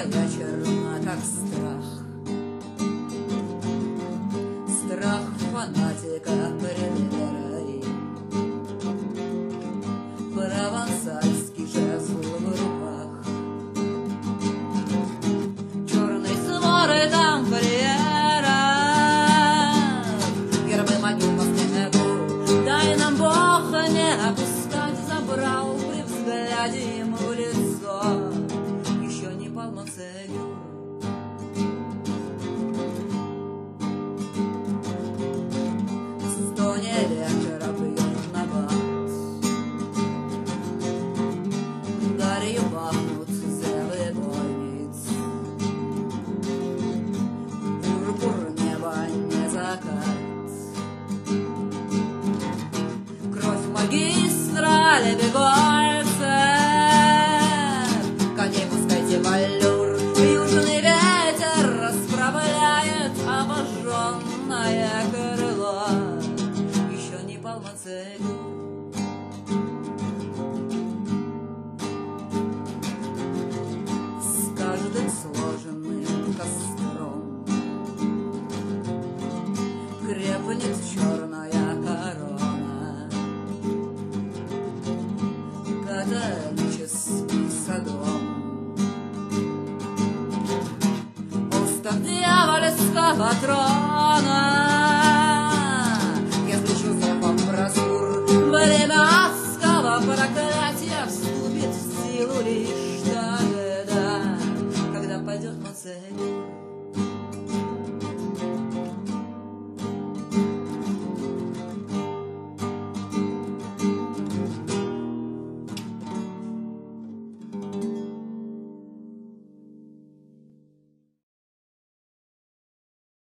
твоя черна, как страх. Страх фанатика предверой. Провансальский жезл в руках. Черный своры тамплиеров. Гербы могил по снегу. Дай нам Бог не опускать. Забрал при взгляде им в лицо. Еще не пал Монсегюр. Вечера пьют набат. Гарью пахнут зевы бойниц. Пурпур неба не закат. Кровь магистрали бегольцев. Коней пускайте в аллюр. Южный ветер расправляет обожженное крыло. С каждым сложенным костром крепнет черная корона. Католический Содом. Остров дьявольского трона.